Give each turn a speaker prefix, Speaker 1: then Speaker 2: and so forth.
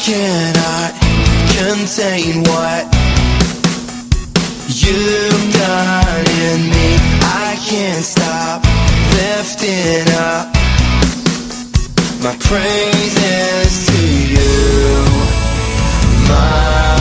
Speaker 1: cannot contain what you've done in me. I can't stop lifting up my praises to you, my